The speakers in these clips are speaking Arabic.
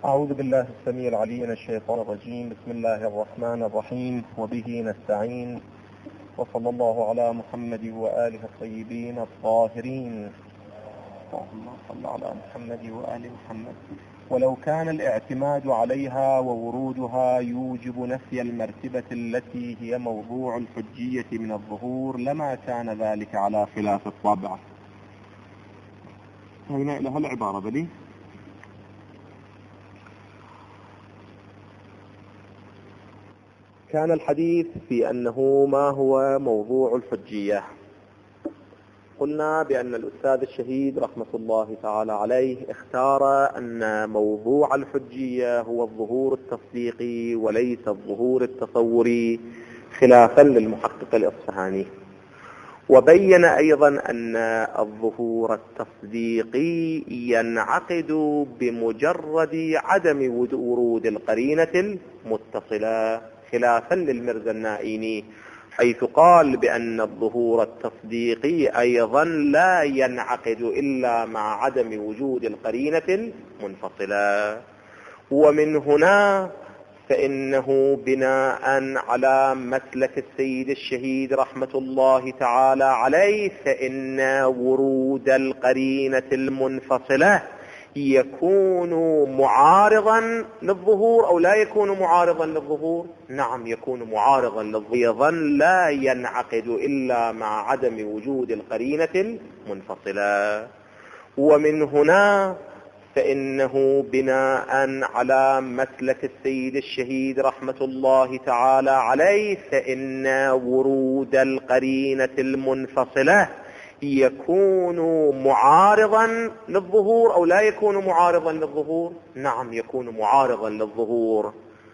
أعوذ بالله السميع العليم من الشيطان الرجيم. بسم الله الرحمن الرحيم، وبه نستعين، وصلى الله على محمد وآله الطيبين الطاهرين. اللهم صل على محمد وآل محمد. ولو كان الاعتماد عليها وورودها يوجب نفي المرتبة التي هي موضوع الحجية من الظهور لما كان ذلك على خلاف الطبع. هنا لها العبارة بلي كان الحديث في أنه ما هو موضوع الحجية. قلنا بأن الأستاذ الشهيد رحمة الله تعالى عليه اختار أن موضوع الحجية هو الظهور التصديقي وليس الظهور التصوري، خلافا للمحقق الإصفهاني. وبين أيضا أن الظهور التصديقي ينعقد بمجرد عدم ورود القرينة المتصلة، خلافا للمرزا النائيني حيث قال بأن الظهور التصديقي أيضا لا ينعقد إلا مع عدم وجود القرينة المنفصلة. ومن هنا فإنه بناء على مسلك السيد الشهيد رحمة الله تعالى عليه فإن ورود القرينة المنفصلة يكون معارضا للظهور أو لا يكون معارضا للظهور؟ نعم، يكون معارضا للظهور، أيضا لا ينعقد إلا مع عدم وجود القرينة المنفصلة. ومن هنا فإنه بناء على مسلك السيد الشهيد رحمة الله تعالى عليه فإن ورود القرينة المنفصلة يكون معارضا للظهور أو لا يكون معارضا للظهور؟ نعم، يكون معارضا للظهور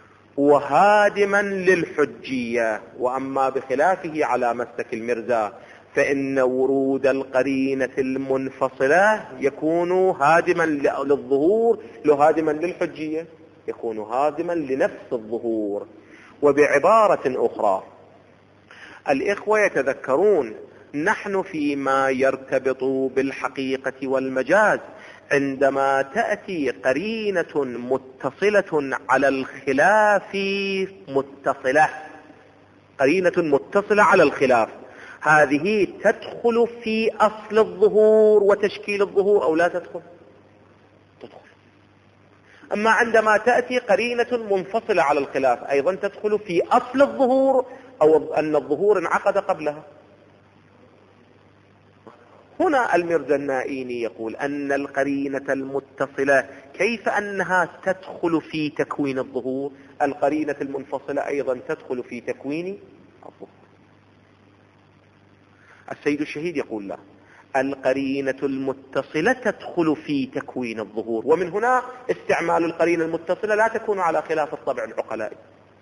وهادما للحجية. وأما بخلافه على مسلك المرزا فإن ورود القرينة المنفصلة يكون هادما للظهور، لو هادما للحجية يكون هادما لنفس الظهور. وبعبارة أخرى، الإخوة يتذكرون نحن فيما يرتبط بالحقيقة والمجاز عندما تأتي قرينة متصلة على الخلاف قرينة متصلة على الخلاف، هذه تدخل في أصل الظهور وتشكيل الظهور أو لا تدخل؟ تدخل. أما عندما تأتي قرينة منفصلة على الخلاف أيضا تدخل في أصل الظهور أو أن الظهور انعقد قبلها. هنا المرزا النائيني يقول أن القرينة المتصلة كيف أنها تدخل في تكوين الظهور؟ القرينة المنفصلة أيضا تدخل في تكوين الظهور. السيد الشهيد يقول لا، القرينة المتصلة تدخل في تكوين الظهور، ومن هنا استعمال القرينة المتصلة لا تكون على خلاف الطبع العقلائي.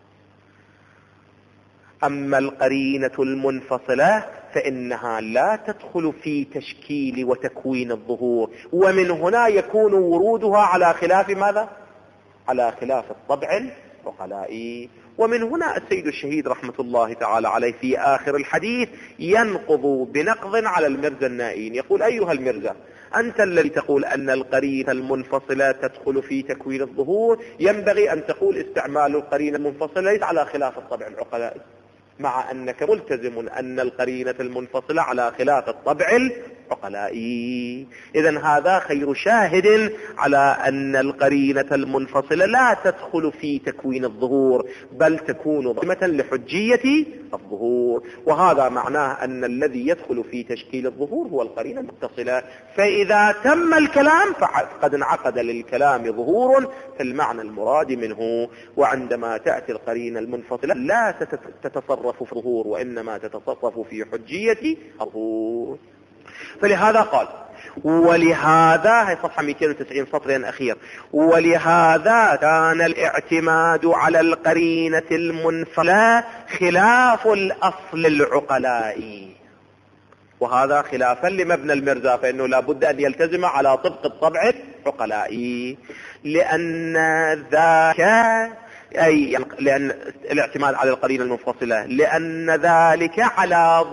أما القرينة المنفصلة فإنها لا تدخل في تشكيل وتكوين الظهور، ومن هنا يكون ورودها على خلاف ماذا؟ على خلاف الطبع العقلائي. ومن هنا السيد الشهيد رحمة الله تعالى عليه في آخر الحديث ينقض بنقض على المرزا النائين، يقول أيها المرزا، أنت الذي تقول أن القرينة المنفصلة تدخل في تكوين الظهور، ينبغي أن تقول استعمال القرينة المنفصلة ليس على خلاف الطبع العقلائي، مع أنك ملتزم أن القرينة المنفصلة على خلاف الطبع العقلائي. إذن هذا خير شاهد على أن القرينة المنفصلة لا تدخل في تكوين الظهور بل تكون ضمة لحجية الظهور، وهذا معناه أن الذي يدخل في تشكيل الظهور هو القرينة المتصلة. فإذا تم الكلام فقد انعقد للكلام ظهور في المعنى المراد منه. وعندما تأتي القرينة المنفصلة لا تتصرف في الظهور وإنما تتصرف في حجية الظهور. فلهذا قال، ولهذا هي صفحة 290 سطر أخير، ولهذا كان الاعتماد على القرينة المنفصلة خلاف الأصل العقلائي، وهذا خلافا لمبنى المرزا، فإنه لابد أن يلتزم على طبق الطبع العقلائي، لأن ذاك لأن الاعتماد على القرينة المنفصلة لأن ذلك على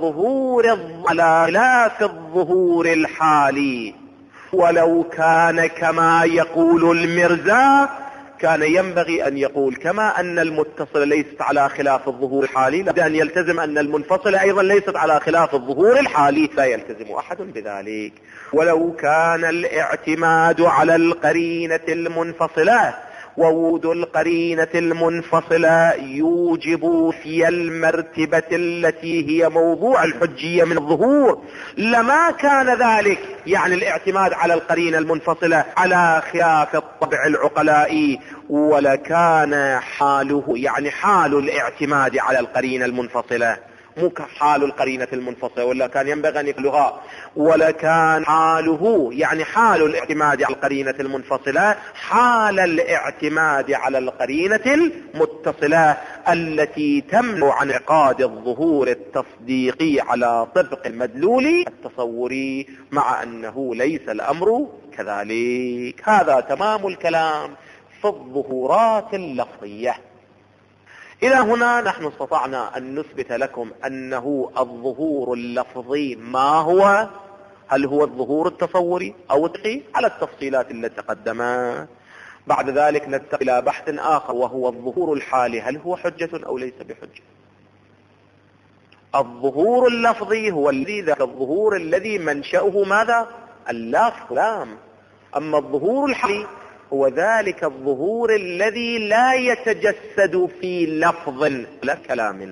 خلاف الظهور الحالي. ولو كان كما يقول المرزا كان ينبغي أن يقول كما أن المتصلة ليست على خلاف الظهور الحالي لابد أن يلتزم أن المنفصلة أيضا ليست على خلاف الظهور الحالي، لا يلتزم أحد بذلك. ولو كان الاعتماد على القرينة المنفصلة ووجود القرينة المنفصلة يوجب في المرتبة التي هي موضوع الحجية من الظهور لما كان ذلك، يعني الاعتماد على القرينة المنفصلة على خلاف الطبع العقلائي، ولكان حاله يعني حال الاعتماد على القرينة المنفصلة مو كحال القرينة المنفصلة، ولا كان ينبغي أن يقولها ولكان حاله يعني حال الاعتماد على القرينة المنفصلة حال الاعتماد على القرينة المتصلة التي تمنع عن انعقاد الظهور التصديقي على طبق المدلول التصوري، مع أنه ليس الأمر كذلك. هذا تمام الكلام في الظهورات اللفظية. إلى هنا نحن استطعنا أن نثبت لكم أنه الظهور اللفظي ما هو، هل هو الظهور التصوري أو التقي على التفصيلات التي تقدمت. بعد ذلك ننتقل إلى بحث آخر وهو الظهور الحالي، هل هو حجة أو ليس بحجة. الظهور اللفظي هو ذاك الظهور الذي منشأه ماذا؟ اللفظ. أما الظهور الحالي هو ذلك الظهور الذي لا يتجسد في لفظ لا كلام.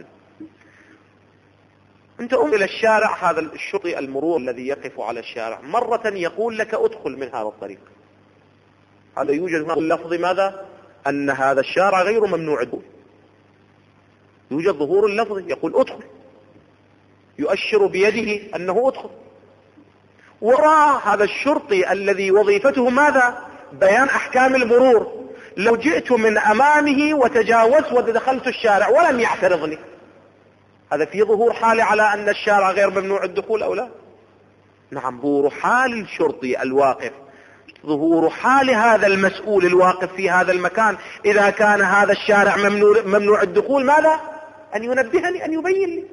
انت إلى الشارع، هذا الشرطي المرور الذي يقف على الشارع مرة يقول لك ادخل من هذا الطريق، هذا يوجد هنا اللفظ ماذا؟ أن هذا الشارع غير ممنوع الدخول. يوجد ظهور اللفظ يقول ادخل، يؤشر بيده أنه ادخل. وراء هذا الشرطي الذي وظيفته ماذا؟ بيان أحكام المرور، لو جئت من أمامه وتجاوزت ودخلت الشارع ولم يعترضني، هذا في ظهور حالي على أن الشارع غير ممنوع الدخول أو لا؟ نعم، ظهور حال الشرطي الواقف، ظهور حال هذا المسؤول الواقف في هذا المكان إذا كان هذا الشارع ممنوع الدخول ماذا؟ أن ينبهني، أن يبين لي.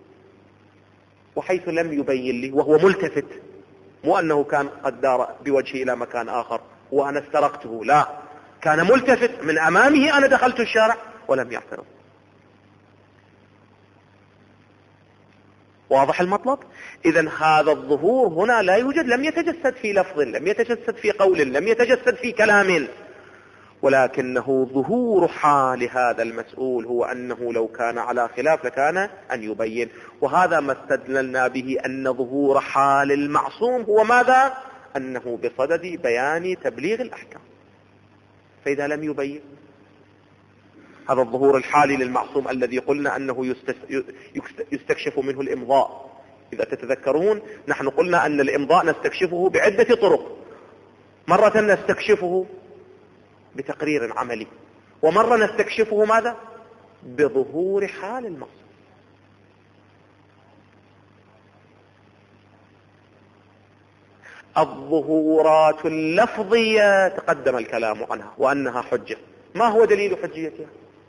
وحيث لم يبين لي وهو ملتفت، مو أنه كان قد دار بوجهه إلى مكان آخر وأنا استرقته، لا، كان ملتفت من أمامه، أنا دخلت الشارع ولم يعترض. واضح المطلب؟ إذن هذا الظهور هنا لا يوجد، لم يتجسد في لفظ، لم يتجسد في قول، لم يتجسد في كلام، ولكنه ظهور حال هذا المسؤول هو أنه لو كان على خلاف لكان أن يبين. وهذا ما استدللنا به أن ظهور حال المعصوم هو ماذا؟ أنه بصدد بيان تبليغ الأحكام. فإذا لم يبين، هذا الظهور الحالي للمعصوم الذي قلنا أنه يستكشف منه الإمضاء. إذا تتذكرون نحن قلنا أن الإمضاء نستكشفه بعدة طرق، مرة نستكشفه بتقرير عملي، ومرة نستكشفه ماذا؟ بظهور حال المعصوم. الظهورات اللفظية تقدم الكلام عنها وأنها حجة. ما هو دليل حجيتها؟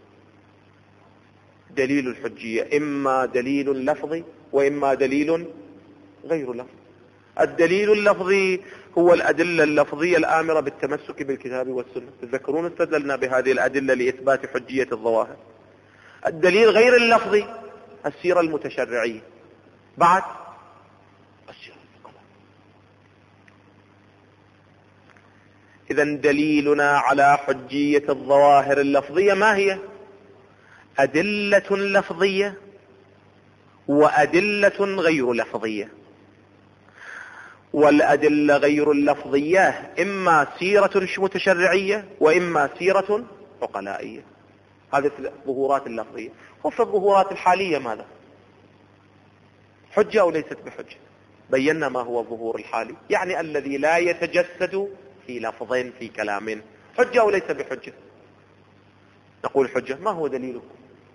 دليل الحجية إما دليل لفظي وإما دليل غير لفظي. الدليل اللفظي هو الأدلة اللفظية الآمرة بالتمسك بالكتاب والسنة. تذكرون استدللنا بهذه الأدلة لإثبات حجية الظواهر. الدليل غير اللفظي السيرة المتشرعية، بعد السيرة الفقهية. إذن دليلنا على حجية الظواهر اللفظية ما هي؟ أدلة لفظية وأدلة غير لفظية. والأدلة غير اللفظية إما سيرة متشرعية وإما سيرة عقلائية. هذه الظهورات اللفظية. وفي الظهورات الحالية ماذا؟ حجة أو ليست بحجة؟ بينا ما هو الظهور الحالي، يعني الذي لا يتجسد في لفظ في كلام. حجة أو ليس بحجة؟ نقول حجة. ما هو دليلكم؟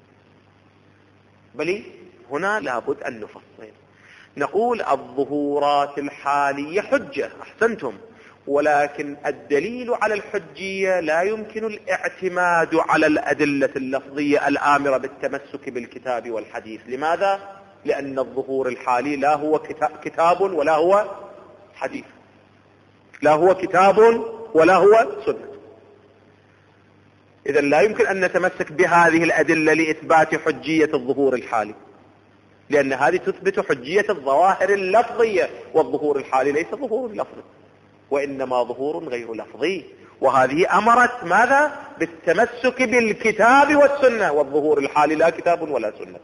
بل هنا لابد أن نفصل. نقول الظهورات الحالية حجة، أحسنتم، ولكن الدليل على الحجية لا يمكن الاعتماد على الأدلة اللفظية الآمرة بالتمسك بالكتاب والحديث. لماذا؟ لأن الظهور الحالي لا هو كتاب ولا هو حديث، لا هو كتاب ولا هو سنة. إذا لا يمكن أن نتمسك بهذه الأدلة لإثبات حجية الظهور الحالي، لأن هذه تثبت حجية الظواهر اللفظية، والظهور الحالي ليس ظهور لفظي وإنما ظهور غير لفظي. وهذه أمرت ماذا؟ بالتمسك بالكتاب والسنة، والظهور الحالي لا كتاب ولا سنة.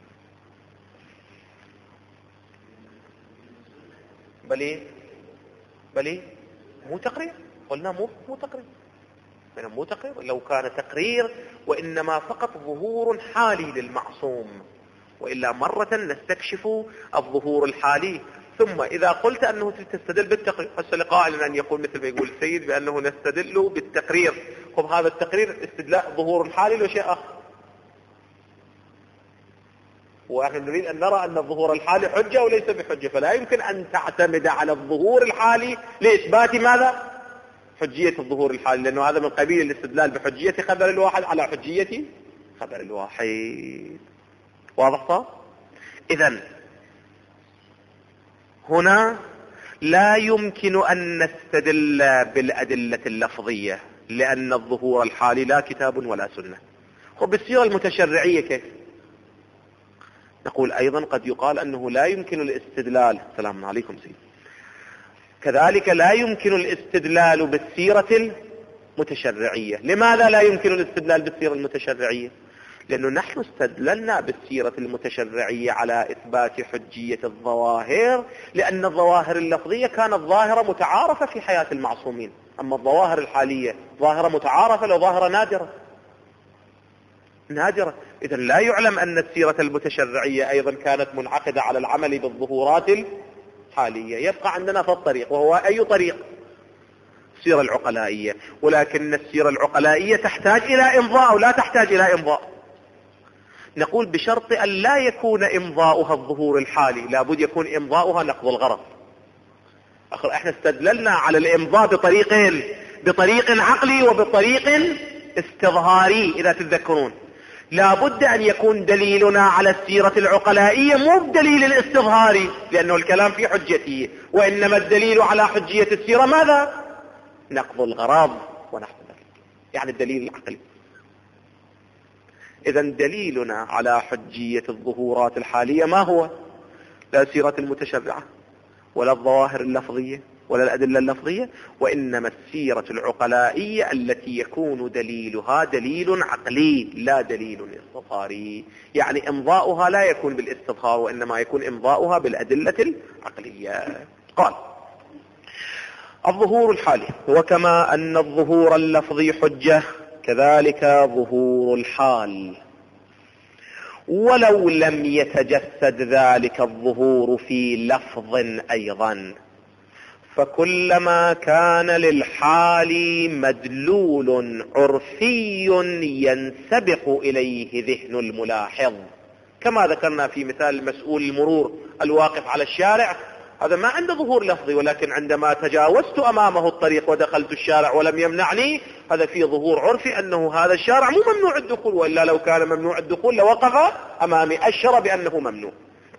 بل مو تقرير، قلنا مو تقرير، مو تقرير. لو كان تقرير وإنما فقط ظهور حالي للمعصوم، وإلا مرة نستكشف الظهور الحالي. ثم إذا قلت أنه تستدل بالتقرير، هسه لقائل أن يقول مثل ما يقول السيد بأنه نستدل بالتقرير. خب هذا التقرير استدلاء ظهور حالي لو شيء آخر، ونحن نريد أن نرى أن الظهور الحالي حجة وليس بحجة، فلا يمكن أن تعتمد على الظهور الحالي لإثبات ماذا؟ حجية الظهور الحالي، لأنه هذا من قبيل الاستدلال بحجية خبر الواحد على حجية خبر الواحد. واضح صار؟ إذن هنا لا يمكن أن نستدل بالأدلة اللفظية، لأن الظهور الحالي لا كتاب ولا سنة. وبالصيغة المتشرعية كيف؟ نقول أيضا قد يقال أنه لا يمكن الاستدلال. السلام عليكم سيد. كذلك لا يمكن الاستدلال بالسيرة المتشرعية. لماذا لا يمكن الاستدلال بالسيرة المتشرعية؟ لأنه نحن استدللنا بالسيرة المتشرعية على إثبات حجية الظواهر، لأن الظواهر اللفظية كانت ظاهرة متعارفة في حياة المعصومين، أما الظواهر الحالية ظاهرة متعارفة لو ظاهرة نادرة. إذا لا يعلم أن السيرة المتشرعية أيضا كانت منعقدة على العمل بالظهورات الحالية. يبقى عندنا في الطريق، وهو أي طريق؟ السيرة العقلائية. ولكن السيرة العقلائية تحتاج إلى إمضاء ولا تحتاج إلى إمضاء؟ نقول بشرط أن لا يكون إمضاؤها الظهور الحالي، لابد يكون إمضاؤها نقض الغرض. احنا استدللنا على الإمضاء بطريقين، بطريق عقلي وبطريق استظهاري إذا تتذكرون. لابد أن يكون دليلنا على السيرة العقلائية مو بدليل الاستظهاري، لأنه الكلام في حجته، وإنما الدليل على حجية السيرة ماذا؟ نقض الغرض ونحو ذلك، يعني الدليل العقلي. إذا دليلنا على حجية الظهورات الحالية ما هو؟ لا السيرة المتشرعة ولا الظواهر اللفظية ولا الأدلة اللفظية، وإنما السيرة العقلائية التي يكون دليلها دليل عقلي لا دليل استظهاري. يعني إمضاؤها لا يكون بالاستظهار، وإنما يكون إمضاؤها بالأدلة العقلية. قال الظهور الحالي، وكما أن الظهور اللفظي حجة كذلك ظهور الحال، ولو لم يتجسد ذلك الظهور في لفظ أيضا، فكلما كان للحال مدلول عرفي ينسبق إليه ذهن الملاحظ، كما ذكرنا في مثال مسؤول المرور الواقف على الشارع، هذا ما عنده ظهور لفظي، ولكن عندما تجاوزت أمامه الطريق ودخلت الشارع ولم يمنعني، هذا فيه ظهور عرفي أنه هذا الشارع مو ممنوع الدخول، وإلا لو كان ممنوع الدخول لوقف أمامي أشر بأنه ممنوع.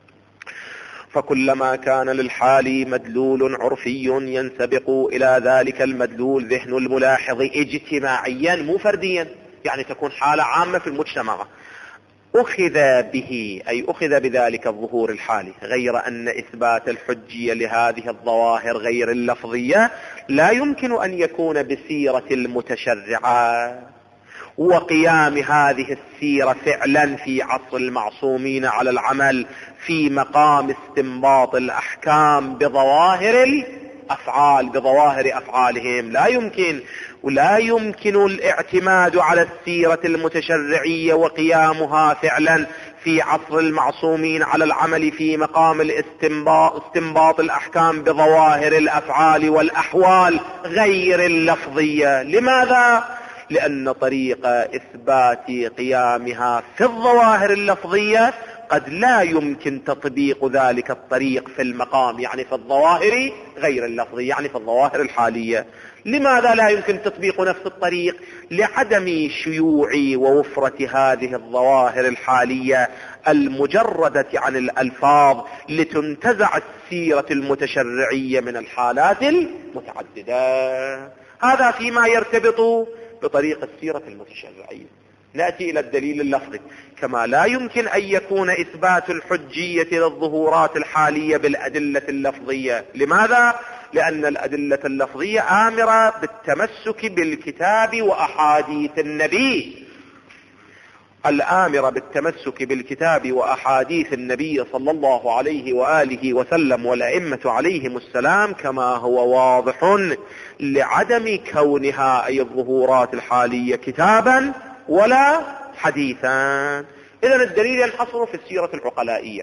فكلما كان للحال مدلول عرفي ينسبق إلى ذلك المدلول ذهن الملاحظ اجتماعيا مو فرديا، يعني تكون حالة عامة في المجتمع، أخذ به أي أخذ بذلك الظهور الحالي، غير أن إثبات الحجية لهذه الظواهر غير اللفظية لا يمكن أن يكون بسيرة المتشرعة، وقيام هذه السيرة فعلا في عصر المعصومين على العمل في مقام استنباط الأحكام بظواهر الأفعال، بظواهر أفعالهم، لا يمكن. ولا يمكن الاعتماد على السيرة المتشرعية وقيامها فعلا في عصر المعصومين على العمل في مقام استنباط الأحكام بظواهر الأفعال والأحوال غير اللفظية. لماذا؟ لأن طريق إثبات قيامها في الظواهر اللفظية قد لا يمكن تطبيق ذلك الطريق في المقام، يعني في الظواهر غير اللفظية، يعني في الظواهر الحالية. لماذا لا يمكن تطبيق نفس الطريق؟ لعدم شيوع ووفرة هذه الظواهر الحالية المجردة عن الألفاظ لتنتزع السيرة المتشرعية من الحالات المتعددة. هذا فيما يرتبط بطريق السيرة المتشرعية. نأتي إلى الدليل اللفظي. كما لا يمكن أن يكون إثبات الحجية للظهورات الحالية بالأدلة اللفظية. لماذا؟ لأن الأدلة اللفظية آمرة بالتمسك بالكتاب وأحاديث النبي. الآمرة بالتمسك بالكتاب وأحاديث النبي صلى الله عليه وآله وسلم والأئمة عليهم السلام كما هو واضح لعدم كونها أي الظهورات الحالية كتابا ولا حديثا. إذن الدليل ينحصر في السيرة العقلائية،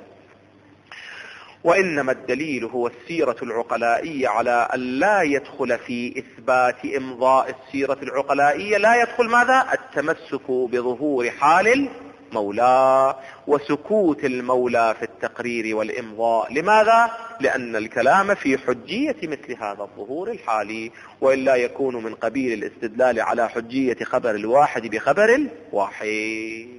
وإنما الدليل هو السيرة العقلائية على أن لا يدخل في إثبات إمضاء السيرة العقلائية لا يدخل ماذا؟ التمسك بظهور حال المولى وسكوت المولى في التقرير والإمضاء. لماذا؟ لأن الكلام في حجية مثل هذا الظهور الحالي، وإلا يكون من قبيل الاستدلال على حجية خبر الواحد بخبر الواحد.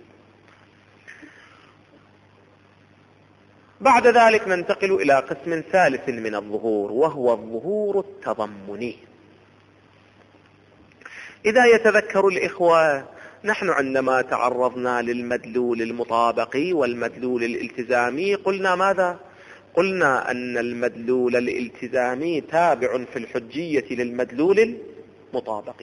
بعد ذلك ننتقل إلى قسم ثالث من الظهور، وهو الظهور التضمني. إذا يتذكر الإخوة، نحن عندما تعرضنا للمدلول المطابقي والمدلول الالتزامي قلنا ماذا؟ قلنا أن المدلول الالتزامي تابع في الحجية للمدلول المطابقي.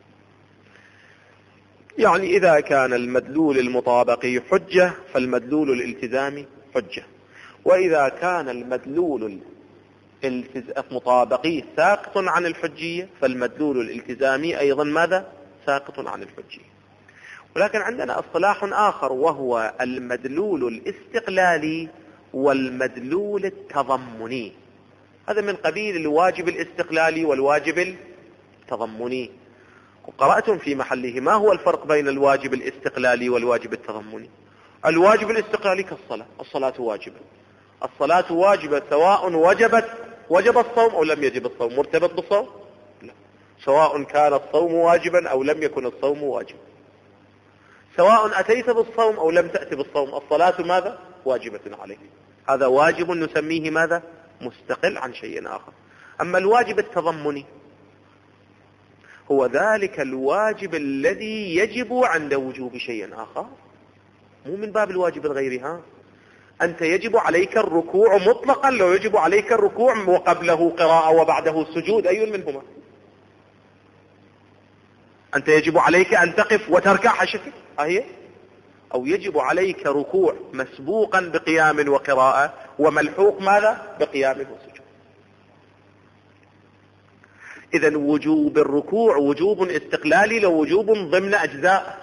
يعني إذا كان المدلول المطابقي حجة فالمدلول الالتزامي حجة، وإذا كان المدلول المطابقي ساقط عن الحجية فالمدلول الالتزامي أيضا ماذا؟ ساقط عن الحجية. ولكن عندنا اصطلاح آخر وهو المدلول الاستقلالي والمدلول التضمني. هذا من قبيل الواجب الاستقلالي والواجب التضمني. وقرأتم في محله ما هو الفرق بين الواجب الاستقلالي والواجب التضمني. الواجب الاستقلالي كالصلاة، الصلاة واجبة، الصلاة واجبة سواء وجب الصوم أو لم يجب الصوم. مرتبط بالصوم؟ لا. سواء كان الصوم واجبا أو لم يكن الصوم واجبا، سواء أتيت بالصوم أو لم تأتي بالصوم، الصلاة ماذا؟ واجبة عليك. هذا واجب نسميه ماذا؟ مستقل عن شيء آخر. أما الواجب التضمني هو ذلك الواجب الذي يجب عند وجوب شيء آخر، مو من باب الواجب الغيري. أنت يجب عليك الركوع مطلقا، لو يجب عليك الركوع وقبله قراءة وبعده سجود، أي منهما؟ أنت يجب عليك أن تقف وتركع حشك أهي، أو يجب عليك ركوع مسبوقا بقيام وقراءة وملحوق ماذا؟ بقيام وسجود. إذن وجوب الركوع وجوب استقلالي لو وجوب ضمن أجزاء،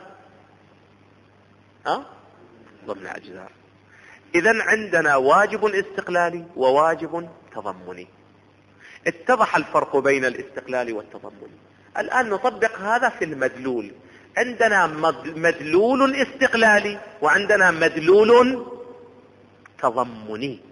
ضمن أجزاء. إذن عندنا واجب استقلالي وواجب تضمني. اتضح الفرق بين الاستقلال والتضمن. الآن نطبق هذا في المدلول. عندنا مدلول استقلالي وعندنا مدلول تضمني.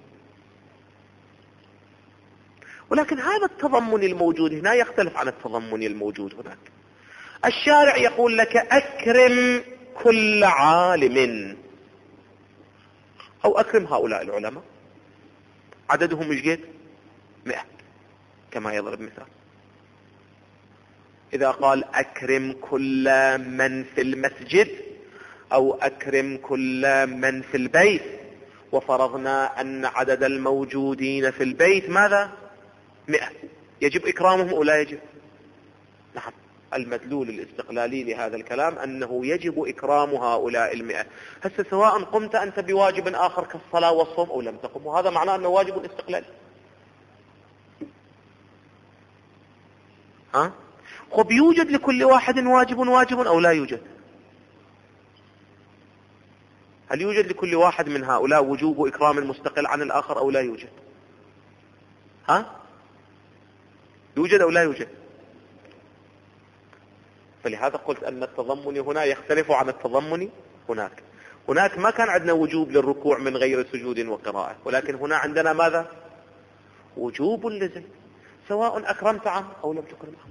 ولكن هذا التضمن الموجود هنا يختلف عن التضمن الموجود هناك. الشارع يقول لك أكرم كل عالم، أو أكرم هؤلاء العلماء، عددهم مش قد 100 كما يضرب مثال. إذا قال أكرم كل من في المسجد أو أكرم كل من في البيت، وفرضنا أن عدد الموجودين في البيت ماذا؟ 100، يجب إكرامهم أو لا يجب؟ نعم. المدلول الاستقلالي لهذا الكلام أنه يجب إكرام هؤلاء 100. هسه سواء قمت أنت بواجب آخر كالصلاة والصوم أو لم تقم، وهذا معناه أنه واجب استقلالي. خب يوجد لكل واحد واجب أو لا يوجد؟ هل يوجد لكل واحد من هؤلاء وجوب إكرام المستقل عن الآخر أو لا يوجد؟ يوجد أو لا يوجد؟ فلهذا قلت أن التضمن هنا يختلف عن التضمن هناك. هناك ما كان عندنا وجوب للركوع من غير سجود وقراءة، ولكن هنا عندنا ماذا؟ وجوب لزم، سواء أكرمت عنه أو لم تكرم عنه،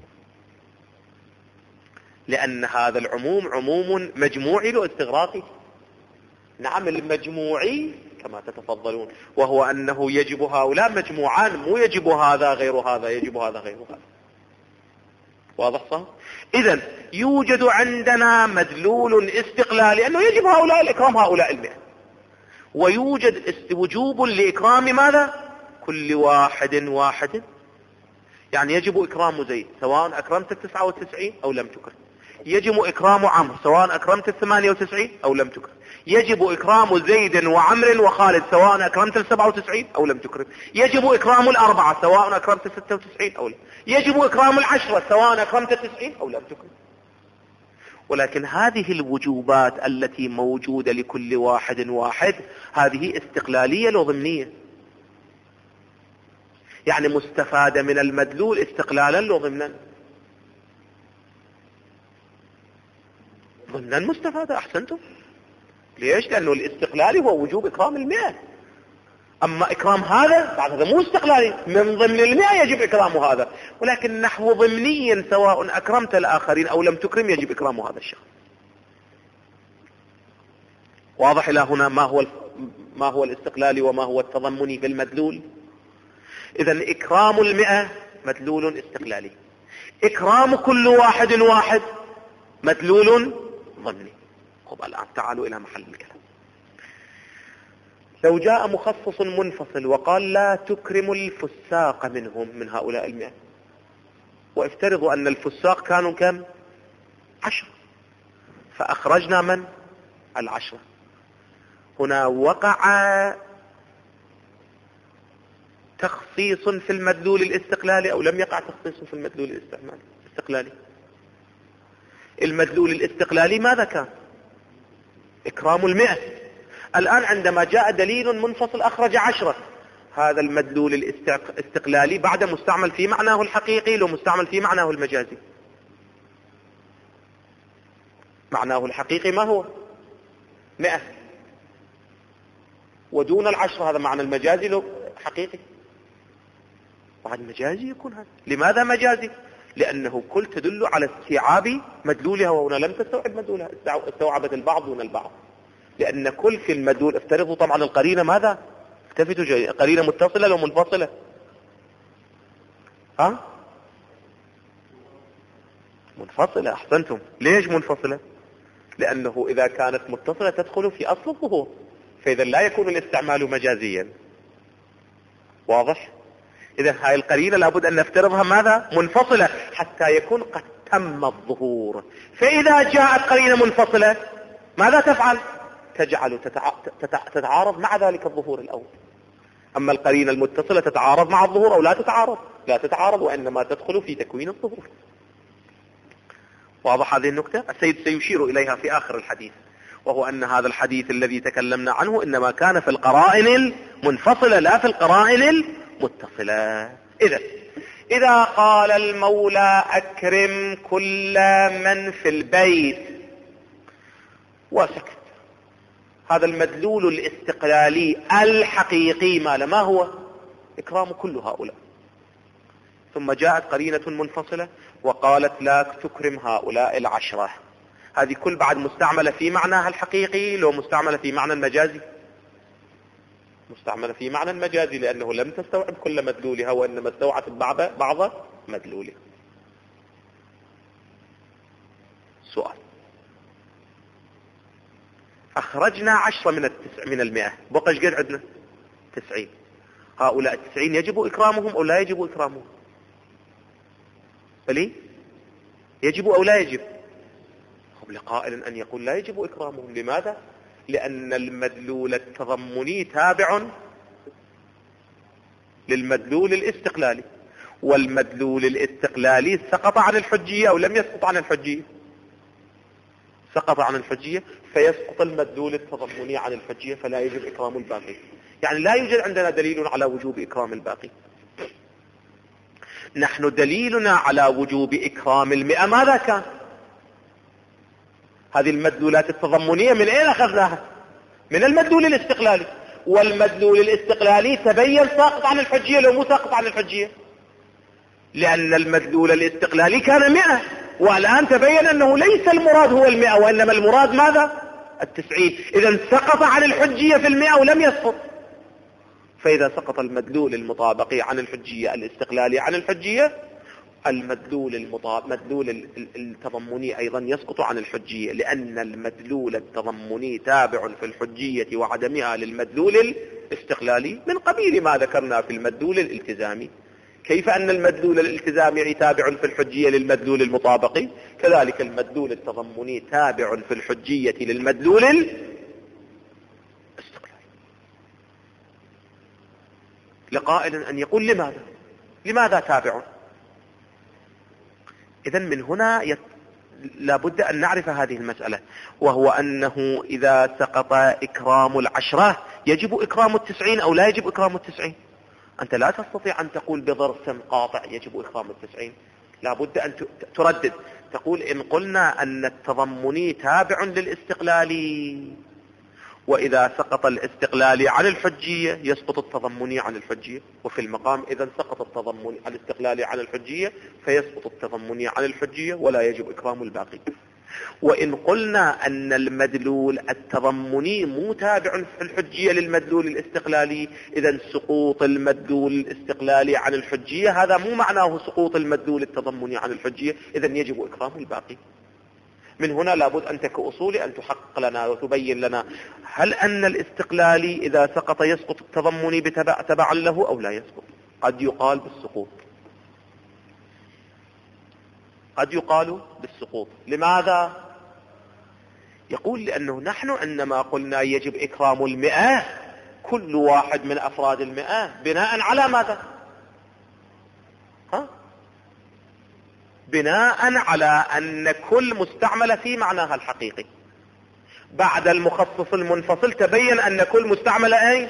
لأن هذا العموم عموم مجموعي له استغراقي. نعم المجموعي كما تتفضلون، وهو أنه يجب هؤلاء مجموعان، مو يجب هذا غير هذا، يجب هذا غير هذا. واضح صح؟ إذن يوجد عندنا مدلول استقلالي أنه يجب هؤلاء الإكرام هؤلاء 100، ويوجد وجوب لإكرام ماذا؟ كل واحد. يعني يجب إكرام زيد سواء أكرمت 99 أو لم تكرم، يجب إكرام عمرو سواء أكرمت 98 أو لم تكرم، يجب إكرام زيد وعمر وخالد سواء أكرمت 97 أو لم تكرم، يجب إكرام 4 سواء أكرمت 96 أو لا، يجب إكرام 10 سواء أكرمت 90 أو لم تكرم. ولكن هذه الوجوبات التي موجودة لكل واحد هذه استقلالية لو ضمنية، يعني مستفادة من المدلول استقلالا لو ضمنا مستفادة. أحسنتم. ليش؟ لأنه الاستقلالي هو وجوب إكرام 100، أما إكرام هذا مو استقلالي، من ضمن 100 يجب إكرام هذا، ولكن نحو ضمني سواء أكرمت الآخرين أو لم تكرم يجب إكرام هذا الشخص. واضح إلى هنا ما هو الاستقلالي وما هو التضمني في المدلول؟ إذن إكرام 100 مدلول استقلالي، إكرام كل واحد مدلول ضمني. خب الآن تعالوا إلى محل الكلام. لو جاء مخصص منفصل وقال لا تكرم الفساق منهم من هؤلاء 100، وافترضوا أن الفساق كانوا كم؟ 10، فأخرجنا من؟ 10. هنا وقع تخصيص في المدلول الاستقلالي أو لم يقع تخصيص في المدلول الاستقلالي؟ المدلول الاستقلالي ماذا كان؟ إكرام 100. الآن عندما جاء دليل منفصل أخرج 10، هذا المدلول الاستقلالي بعد مستعمل في معناه الحقيقي لو مستعمل في معناه المجازي. معناه الحقيقي ما هو؟ 100، ودون 10 هذا معنى المجازي لو حقيقي. بعد مجازي يكون هذا. لماذا مجازي؟ لأنه كل تدل على استيعاب مدلولها، وهنا لم تستوعب مدلولها، استوعبت البعض دون البعض، لأن كل في المدلول افترضوا طبعا القرينة ماذا؟ التفتوا قرينة متصلة لو منفصلة؟ منفصلة. أحسنتم. ليش منفصلة؟ لأنه إذا كانت متصلة تدخل في أصل الظهور، فإذا لا يكون الاستعمال مجازيا. واضح؟ إذا هاي القرينة لابد أن نفترضها ماذا؟ منفصلة حتى يكون قد تم الظهور. فإذا جاءت قرينة منفصلة ماذا تفعل؟ تجعل تتعارض مع ذلك الظهور الأول. أما القرينة المتصلة تتعارض مع الظهور أو لا تتعارض؟ لا تتعارض، وإنما تدخل في تكوين الظهور. واضح هذه النكتة؟ السيد سيشير إليها في آخر الحديث، وهو أن هذا الحديث الذي تكلمنا عنه إنما كان في القرائن المنفصلة لا في القرائن المتصلة. إذا قال المولى أكرم كل من في البيت وسكت، هذا المدلول الاستقلالي الحقيقي ما هو؟ إكرام كل هؤلاء. ثم جاءت قرينة منفصلة وقالت لا تكرم هؤلاء 10، هذه كل بعد مستعملة في معناها الحقيقي لو مستعملة في معنى المجازي؟ مستعملة في معنى المجازي، لأنه لم تستوعب كل مدلولها وإنما استوعبت بعض مدلولها. سؤال: أخرجنا 10 من 100، بقى ايش قد عندنا؟ 90. هؤلاء 90 يجب إكرامهم أو لا يجب إكرامهم؟ بلي يجب أو لا يجب؟ لقائل أن يقول لا يجب إكرامهم. لماذا؟ لأن المدلول التضمني تابع للمدلول الاستقلالي، والمدلول الاستقلالي سقط عن الحجية أو لم يسقط عن الحجية؟ سقط عن الحجية، فيسقط المدلول التضمني عن الحجية، فلا يجب إكرام الباقي. يعني لا يوجد عندنا دليل على وجوب إكرام الباقي. نحن دليلنا على وجوب إكرام 100 ماذا كان؟ هذه المدلولات التضمنية من أين أخذناها؟ من المدلول الاستقلالي، والمدلول الاستقلالي تبين ساقط عن الحجية لو مو ساقط عن الحجية، لأن المدلول الاستقلالي كان 100، والآن تبين أنه ليس المراد هو 100 وإنما المراد ماذا؟ 90. إذا سقط عن الحجية في 100 ولم يسقط. فإذا سقط المدلول المطابق عن الحجية الاستقلالي عن الحجية، مدلول التضمني أيضا يسقط عن الحجية، لأن المدلول التضمني تابع في الحجية وعدمها للمدلول الاستقلالي من قبيل ما ذكرنا في المدلول الالتزامي. كيف أن المدلول الالتزامي تابع في الحجية للمدلول المطابقي، كذلك المدلول التضمني تابع في الحجية للمدلول الاستقلالي. لقائل أن يقول لماذا تابع؟ إذن من هنا لابد أن نعرف هذه المسألة، وهو أنه إذا سقط إكرام 10 يجب إكرام 90 أو لا يجب إكرام 90. أنت لا تستطيع أن تقول بضرس قاطع يجب إكرام 90، لابد أن تردد، تقول إن قلنا أن التضمني تابع للاستقلالي، وإذا سقط الاستقلالي عن الحجية يسقط التضمني عن الحجية، وفي المقام إذا سقط التضمني عن الاستقلالي عن الحجية فيسقط التضمني عن الحجية ولا يجب إكرام الباقي. وإن قلنا أن المدلول التضمني مو تابع في الحجية للمدلول الاستقلالي، إذا سقوط المدلول الاستقلالي عن الحجية هذا مو معناه سقوط المدلول التضمني عن الحجية، إذا يجب إكرام الباقي. من هنا لابد أنت كأصولي أن تحقق لنا وتبين لنا هل أن الاستقلالي إذا سقط يسقط التضمني تبعا له أو لا يسقط. قد يقال بالسقوط، قد يقال بالسقوط. لماذا؟ يقول لأنه نحن عندما قلنا يجب إكرام 100 كل واحد من أفراد 100 بناء على ماذا؟ بناء على أن كل مستعملة في معناها الحقيقي. بعد المخصص المنفصل تبين أن كل مستعملة أي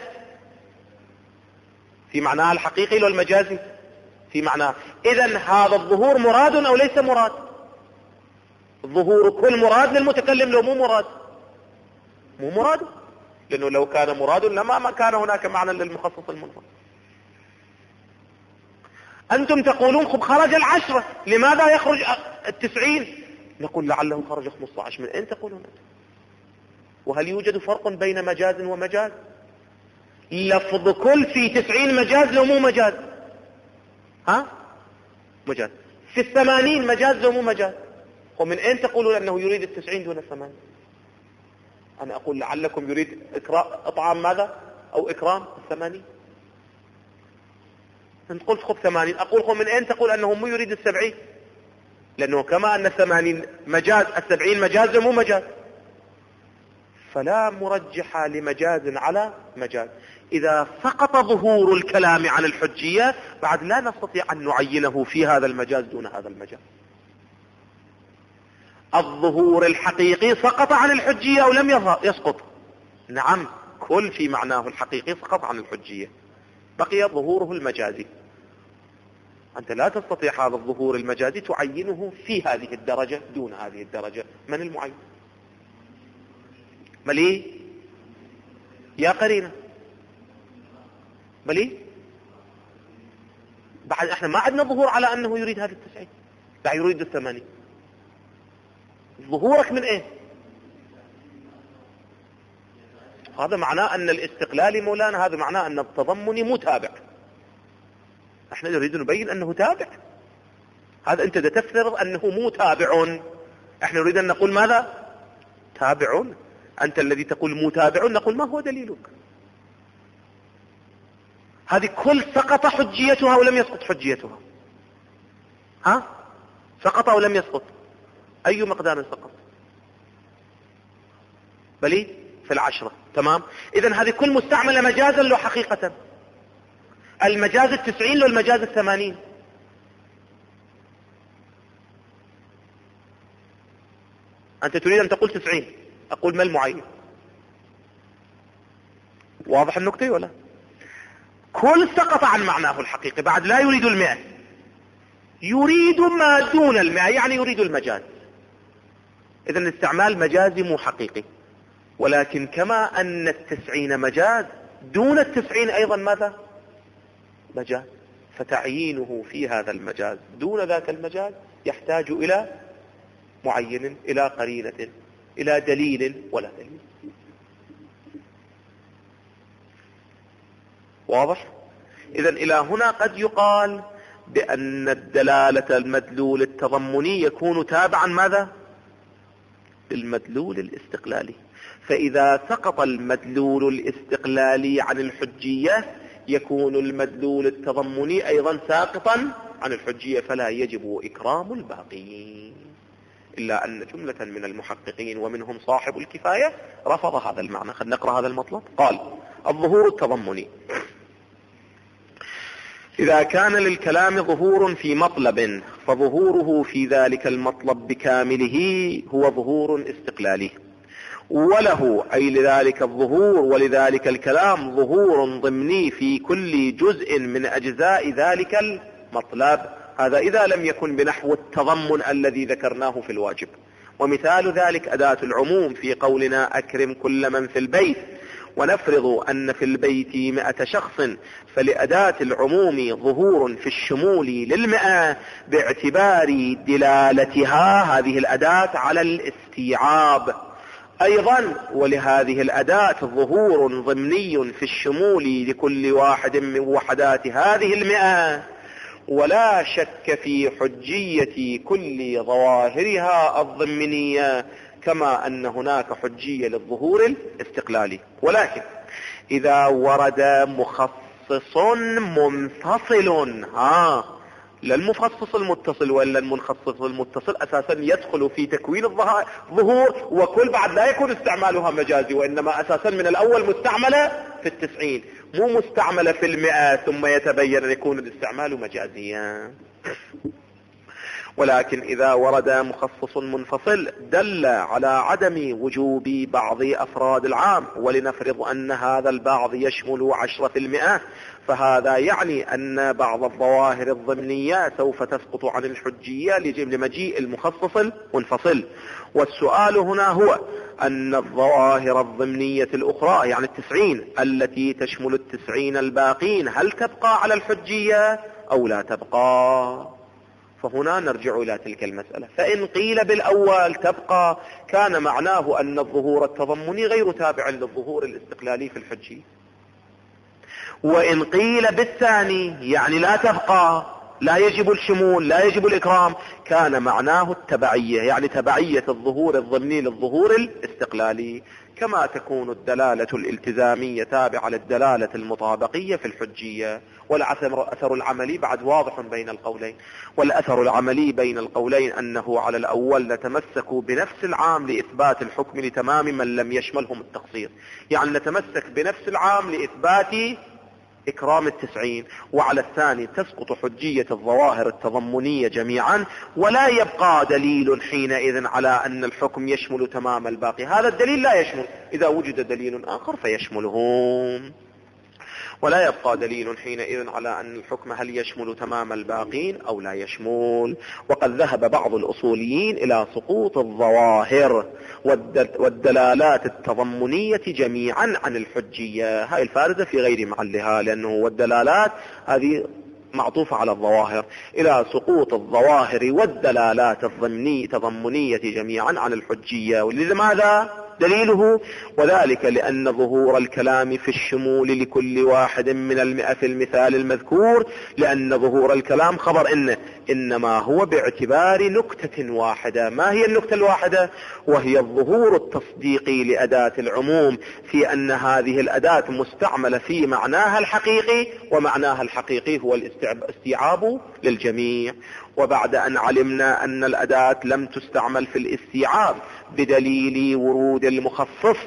في معناها الحقيقي والمجازي في معناها. إذن هذا الظهور مراد أو ليس مراد؟ ظهور كل مراد للمتكلم لو مو مراد، مو مراد، لأنه لو كان مراد لما كان هناك معنى للمخصص المنفصل. أنتم تقولون خرج 10 لماذا يخرج 90؟ نقول لعله خرج 15. من أين تقولون أنتم؟ وهل يوجد فرق بين مجاز ومجاز؟ لفظ كل في 90 مجاز لو مو مجاز، مجاز. في 80 مجاز لو مو مجاز. ومن أين تقولون أنه يريد 90 دون 80؟ أنا أقول لعلكم يريد إطعام ماذا أو إكرام 80. أنت قلت خذ 80، أقول من أين تقول أنه مو يريد 70؟ لأنه كما أن 80 مجاز 70 مجاز مو مجاز، فلا مرجح لمجاز على مجاز. إذا سقط ظهور الكلام عن الحجية بعد لا نستطيع أن نعينه في هذا المجاز دون هذا المجاز. الظهور الحقيقي سقط عن الحجية أو لم يسقط؟ نعم، كل في معناه الحقيقي سقط عن الحجية، بقي ظهوره المجازي. أنت لا تستطيع هذا الظهور المجازي تعينه في هذه الدرجة دون هذه الدرجة. من المعين؟ ملي يا قرينة ملي. بعد احنا ما عندنا ظهور على أنه يريد هذه 90، لا يريد 80. ظهورك من ايه؟ هذا معناه أن الاستقلالي مولانا، هذا معناه أن التضمني متابع. احنا نريد نبين أنه تابع. هذا أنت تفترض أنه مو تابع، احنا نريد أن نقول ماذا؟ تابع. أنت الذي تقول متابع، نقول ما هو دليلك؟ هذه كل سقط حجيتها أو لم يسقط حجيتها؟ سقط أو لم يسقط؟ أي مقدار سقط؟ بلي في 10. تمام. إذن هذه كل مستعملة مجازا له حقيقة. المجاز 90 له المجاز 80. أنت تريد أن تقول 90، أقول ما المعين؟ واضح النقطة ولا؟ كل سقط عن معناه الحقيقي، بعد لا يريد 100، يريد ما دون 100، يعني يريد المجاز. إذن الاستعمال مجازي مو حقيقي. ولكن كما أن 90 مجاز، دون 90 أيضا ماذا؟ مجاز. فتعيينه في هذا المجاز دون ذاك المجاز يحتاج إلى معين، إلى قرينة، إلى دليل ولا دليل. واضح؟ إذن إلى هنا قد يقال بأن الدلالة المدلول التضمني يكون تابعا ماذا؟ للمدلول الاستقلالي. فإذا سقط المدلول الاستقلالي عن الحجية يكون المدلول التضمني أيضا ساقطا عن الحجية، فلا يجب إكرام الباقين. إلا أن جملة من المحققين ومنهم صاحب الكفاية رفض هذا المعنى. خلينا نقرأ هذا المطلب. قال: الظهور التضمني إذا كان للكلام ظهور في مطلب فظهوره في ذلك المطلب بكامله هو ظهور استقلالي، وله أي لذلك الظهور ولذلك الكلام ظهور ضمني في كل جزء من أجزاء ذلك المطلب. هذا إذا لم يكن بنحو التضمن الذي ذكرناه في الواجب. ومثال ذلك أداة العموم في قولنا أكرم كل من في البيت، ونفرض أن في البيت 100 شخص، فلأداة العموم ظهور في الشمول لل100 باعتبار دلالتها هذه الأداة على الاستيعاب. أيضا ولهذه الأداة ظهور ضمني في الشمول لكل واحد من وحدات هذه 100، ولا شك في حجية كل ظواهرها الضمنية، كما أن هناك حجية للظهور الاستقلالي. ولكن إذا ورد مخصص منفصل، لا المخصص المتصل ولا المنخصص المتصل، أساسا يدخل في تكوين الظهور، وكل بعد لا يكون استعمالها مجازي، وإنما أساسا من الأول مستعملة في 90، مو مستعملة في 100 ثم يتبين أن يكون الاستعمال مجازيا. ولكن إذا ورد مخصص منفصل دل على عدم وجوب بعض أفراد العام، ولنفرض أن هذا البعض يشمل 10%، فهذا يعني أن بعض الظواهر الضمنية سوف تسقط عن الحجية لمجيء المخصص المنفصل. والسؤال هنا هو أن الظواهر الضمنية الأخرى يعني 90 التي تشمل 90 الباقين هل تبقى على الحجية أو لا تبقى؟ فهنا نرجع إلى تلك المسألة. فإن قيل بالأول تبقى كان معناه أن الظهور التضمني غير تابع للظهور الاستقلالي في الحجية. وإن قيل بالثاني يعني لا تبقى، لا يجب الشمول لا يجب الإكرام، كان معناه التبعية، يعني تبعية الظهور الضمني للظهور الاستقلالي، كما تكون الدلالة الالتزامية تابعة للدلالة المطابقية في الحجية. والأثر العملي بعد واضح بين القولين. والأثر العملي بين القولين أنه على الأول نتمسك بنفس العام لإثبات الحكم لتمام من لم يشملهم التقصير، يعني نتمسك بنفس العام لإثبات إكرام 90، وعلى الثاني تسقط حجية الظواهر التضمنية جميعا، ولا يبقى دليل حينئذ على أن الحكم يشمل تمام الباقي. هذا الدليل لا يشمل، إذا وجد دليل آخر فيشملهم، ولا يبقى دليل حينئذ على أن الحكم هل يشمل تمام الباقين أو لا يشمل. وقد ذهب بعض الأصوليين إلى سقوط الظواهر والدلالات التضمنية جميعا عن الحجية. هاي الفارزة في غير محلها، لأنه والدلالات هذه معطوفة على الظواهر، إلى سقوط الظواهر والدلالات التضمنية جميعا عن الحجية. ولماذا؟ دليله وذلك لأن ظهور الكلام في الشمول لكل واحد من 100 في المثال المذكور، لأن ظهور الكلام خبر إنما هو باعتبار نكتة واحدة. ما هي النكتة الواحدة؟ وهي الظهور التصديقي لأداة العموم في أن هذه الأداة مستعملة في معناها الحقيقي، ومعناها الحقيقي هو الاستيعاب للجميع. وبعد أن علمنا أن الأداة لم تستعمل في الاستيعاب بدليل ورود المخصص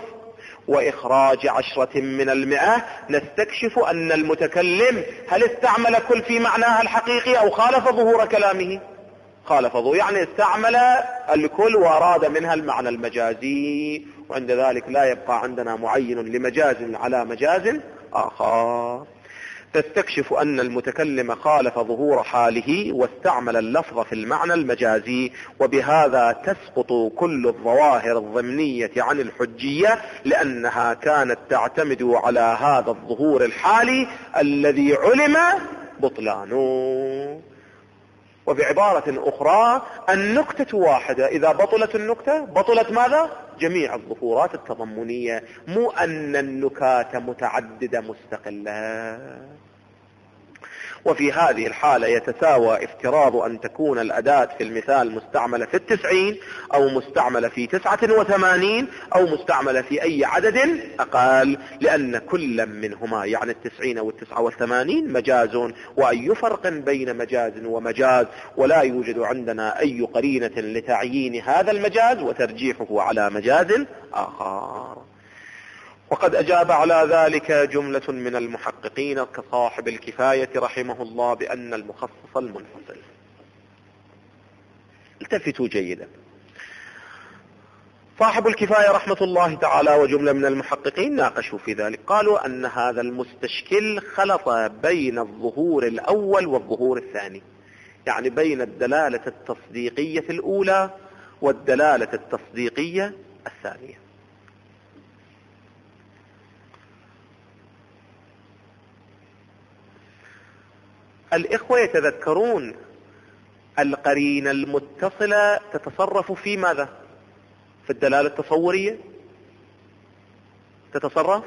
وإخراج 10 من 100، نستكشف أن المتكلم هل استعمل كل في معناها الحقيقي أو خالف ظهور كلامه؟ خالفه، يعني استعمل الكل وأراد منها المعنى المجازي، وعند ذلك لا يبقى عندنا معين لمجاز على مجاز آخر. تستكشف أن المتكلم خالف ظهور حاله واستعمل اللفظ في المعنى المجازي، وبهذا تسقط كل الظواهر الضمنية عن الحجية، لأنها كانت تعتمد على هذا الظهور الحالي الذي علم بطلانه. وبعبارة أخرى النكتة واحدة، إذا بطلت النكتة بطلت ماذا؟ جميع الظهورات التضمنية، مو أن النكات متعددة مستقلة. وفي هذه الحالة يتساوى افتراض أن تكون الأداة في المثال مستعملة في 90 أو مستعملة في 89 أو مستعملة في أي عدد أقل، لأن كل منهما يعني 90 أو 89 مجاز، وأي فرق بين مجاز ومجاز، ولا يوجد عندنا أي قرينة لتعيين هذا المجاز وترجيحه على مجاز آخر. وقد أجاب على ذلك جملة من المحققين كصاحب الكفاية رحمه الله بأن المخصص المنفصل. التفتوا جيدا، صاحب الكفاية رحمة الله تعالى وجملة من المحققين ناقشوا في ذلك، قالوا أن هذا المستشكل خلط بين الظهور الأول والظهور الثاني، يعني بين الدلالة التصديقية الأولى والدلالة التصديقية الثانية. الإخوة يتذكرون القرينة المتصلة تتصرف في ماذا؟ في الدلالة التصورية تتصرف.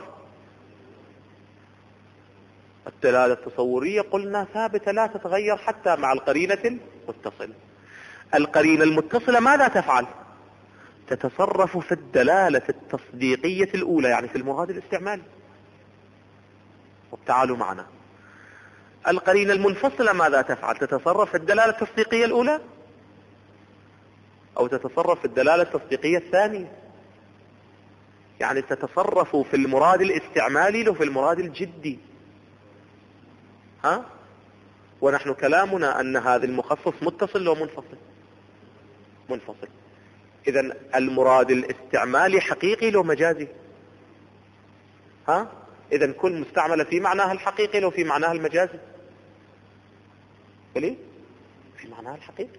الدلالة التصورية قلنا ثابتة لا تتغير حتى مع القرينة المتصلة. القرينة المتصلة ماذا تفعل؟ تتصرف في الدلالة التصديقية الأولى، يعني في المراد الاستعمالي. وتعالوا معنا، القرينة المنفصلة ماذا تفعل؟ تتصرف في الدلالة التصديقية الأولى أو تتصرف في الدلالة التصديقية الثانية، يعني تتصرف في المراد الاستعمالي لو في المراد الجدي. ها؟ ونحن كلامنا أن هذا المخصص متصل لو منفصل؟ منفصل. إذن المراد الاستعمالي حقيقي لو مجازي؟ ها؟ إذن كل مستعملة في معناها الحقيقي لو في معناها المجازي؟ بلي؟ في معناها الحقيقي.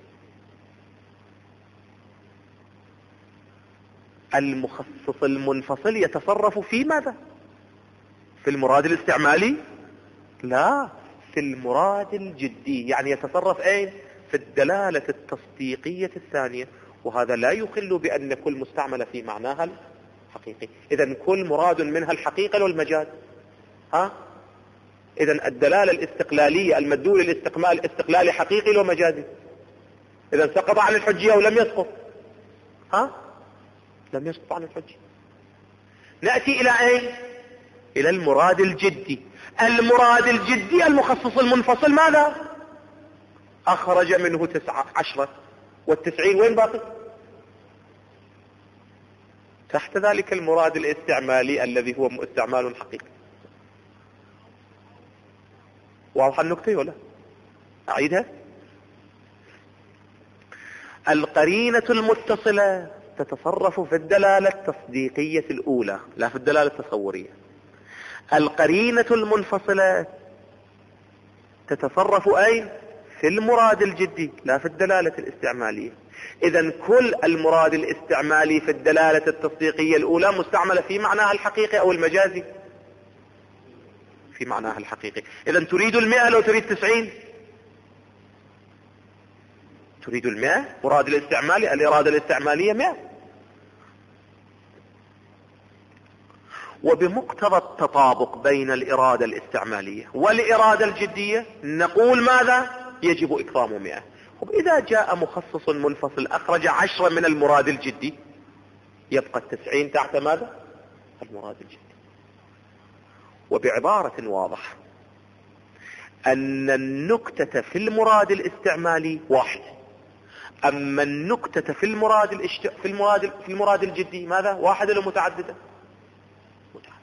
المخصص المنفصل يتصرف في ماذا؟ في المراد الاستعمالي؟ لا، في المراد الجدي، يعني يتصرف اين؟ في الدلالة التصديقية الثانية، وهذا لا يخل بأن كل مستعملة في معناها الحقيقي. إذن كل مراد منها الحقيقة والمجاز. ها؟ إذن الدلالة الاستقلالية المدلول الاستقلالي حقيقي ومجازي. إذن سقط عن الحجية أو لم يسقط؟ ها؟ لم يسقط عن الحجية. نأتي إلى أين؟ إلى المراد الجدي. المراد الجدي المخصص المنفصل ماذا؟ أخرج منه 19 والتسعين وين باقي؟ تحت ذلك المراد الاستعمالي الذي هو استعمال حقيقي. واضح النكتة ولا أعيدها؟ القرينة المتصلة تتصرف في الدلالة التصديقية الأولى لا في الدلالة التصورية. القرينة المنفصلة تتصرف أين؟ في المراد الجدي لا في الدلالة الاستعمالية. إذن كل المراد الاستعمالي في الدلالة التصديقية الأولى مستعملة في معناها الحقيقي أو المجازي؟ في معناها الحقيقي. إذن تريد 100 لو تريد 90؟ تريد 100 مراد الاستعمالي، الإرادة الاستعمالية 100. وبمقتضى التطابق بين الإرادة الاستعمالية والإرادة الجدية نقول ماذا؟ يجب إكرام 100. إذا جاء مخصص منفصل أخرج 10 من المراد الجدي يبقى 90 تحت ماذا؟ المراد الجدي. وبعبارة واضحة أن النكتة في المراد الاستعمالي واحد، أما النكتة في المراد الجدي ماذا؟ واحد ولا متعددة؟ متعددة.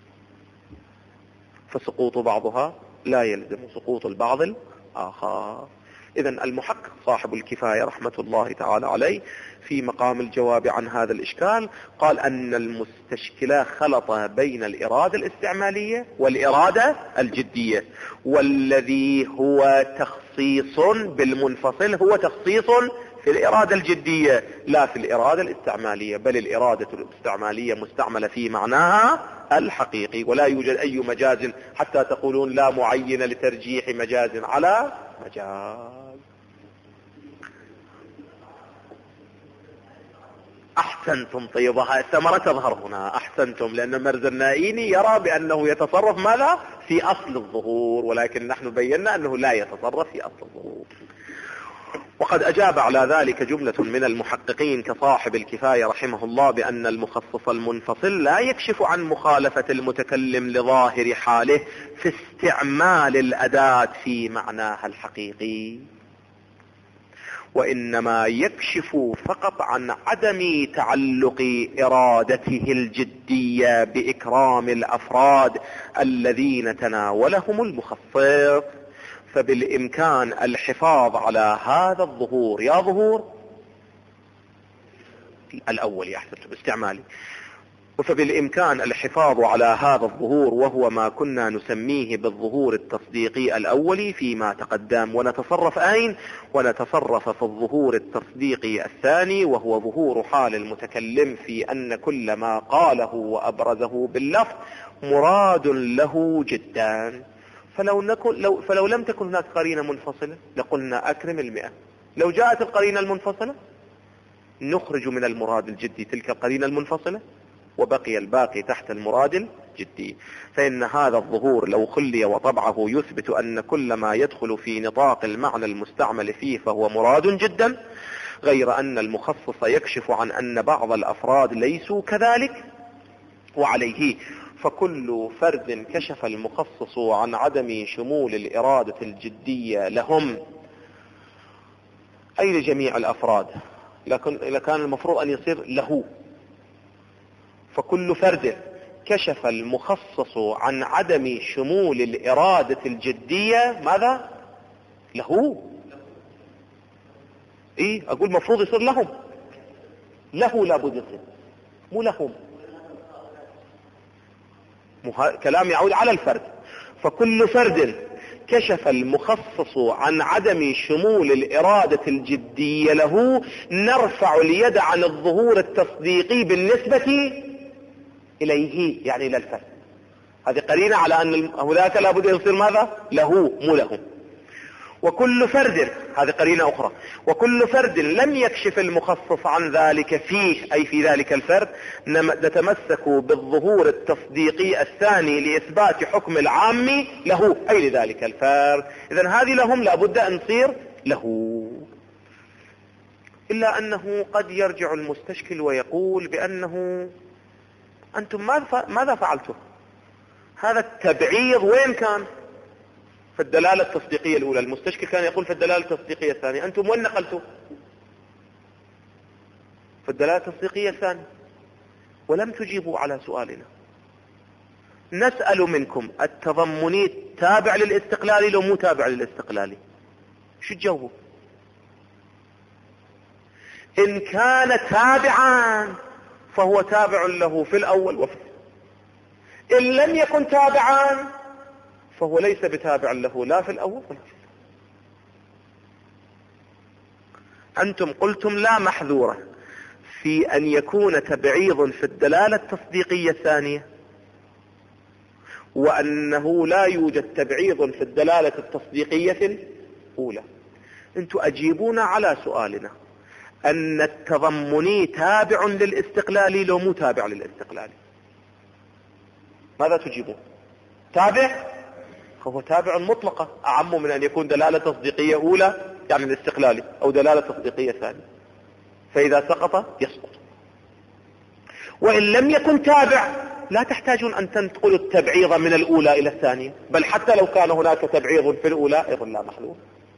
فسقوط بعضها لا يلزم سقوط البعض الآخر. إذن المحقق صاحب الكفاية رحمة الله تعالى عليه في مقام الجواب عن هذا الإشكال قال أن المستشكلة خلط بين الإرادة الاستعمالية والإرادة الجدية، والذي هو تخصيص بالمنفصل هو تخصيص في الإرادة الجدية لا في الإرادة الاستعمالية، بل الإرادة الاستعمالية مستعملة في معناها الحقيقي، ولا يوجد أي مجاز حتى تقولون لا معين لترجيح مجاز على مجاز. أحسنتم. طيب الثمرة تظهر هنا. أحسنتم، لأن مرزنائيني يرى بأنه يتصرف ماذا في أصل الظهور، ولكن نحن بينا أنه لا يتصرف في أصل الظهور. وقد أجاب على ذلك جملة من المحققين كصاحب الكفاية رحمه الله بأن المخصص المنفصل لا يكشف عن مخالفة المتكلم لظاهر حاله في استعمال الأداة في معناها الحقيقي، وإنما يكشف فقط عن عدم تعلق إرادته الجدية بإكرام الأفراد الذين تناولهم المخصص. فبالإمكان الحفاظ على هذا الظهور، يا ظهور الأول يحسب استعمالي، فبالإمكان الحفاظ على هذا الظهور وهو ما كنا نسميه بالظهور التصديقي الأولي فيما تقدم. ونتصرف أين؟ ونتصرف في الظهور التصديقي الثاني، وهو ظهور حال المتكلم في أن كل ما قاله وأبرزه باللفظ مراد له جدا. فلو لم تكن هناك قرينة منفصلة لقلنا أكرم 100. لو جاءت القرينة المنفصلة نخرج من المراد الجدي تلك القرينة المنفصلة، وبقي الباقي تحت المراد الجدي. فإن هذا الظهور لو خلي وطبعه يثبت أن كل ما يدخل في نطاق المعنى المستعمل فيه فهو مراد جدا، غير أن المخصص يكشف عن أن بعض الأفراد ليسوا كذلك. وعليه فكل فرد كشف المخصص عن عدم شمول الإرادة الجدية لهم، أي لجميع الأفراد، لكان المفروض أن يصير له. فكل فرد كشف المخصص عن عدم شمول الإرادة الجدية ماذا؟ له. أقول مفروض يصير لهم، له لابد يصير، مو لهم. كلام يعود على الفرد. فكل فرد كشف المخصص عن عدم شمول الإرادة الجدية له نرفع اليد عن الظهور التصديقي بالنسبة إليه، يعني إلى الفرد. هذه قرينة على أن هناك لابد يصير ماذا؟ له مو له. وكل فرد، هذه قرينة أخرى، وكل فرد لم يكشف المخصص عن ذلك فيه، أي في ذلك الفرد، نتمسك بالظهور التصديقي الثاني لإثبات حكم العام له، أي لذلك الفرد. إذن هذه لهم لابد أن تصير له. إلا أنه قد يرجع المستشكل ويقول بأنه أنتم ماذا فعلتم؟ هذا التبعيض وين كان؟ في الدلالة التصديقية الأولى. المستشكل كان يقول في الدلالة التصديقية الثانية. أنتم وين نقلتوا؟ في الدلالة التصديقية الثانية، ولم تجيبوا على سؤالنا. نسأل منكم التضمني تابع للاستقلالي لو مو تابع للاستقلالي؟ شو تجاوبوا؟ إن كان تابعا فهو تابع له في الأول وفي الثاني. إن لم يكن تابعا فهو ليس بتابع له لا في الأول ولا في الثاني. أنتم قلتم لا محذورة في أن يكون تبعيض في الدلالة التصديقية الثانية، وأنه لا يوجد تبعيض في الدلالة التصديقية الأولى. أنتم أجيبونا على سؤالنا أن التضمني تابع للاستقلالي لو مو تابع للاستقلالي. ماذا تجيبون؟ تابع، هو تابع مطلقة، أعم من أن يكون دلالة تصديقية أولى يعني الاستقلالي أو دلالة تصديقية ثانية. فإذا سقط يسقط. وإن لم يكن تابع لا تحتاجون أن تنتقلوا التبعيض من الأولى إلى الثانية، بل حتى لو كان هناك تبعيض في الأولى أيضا لا محلول.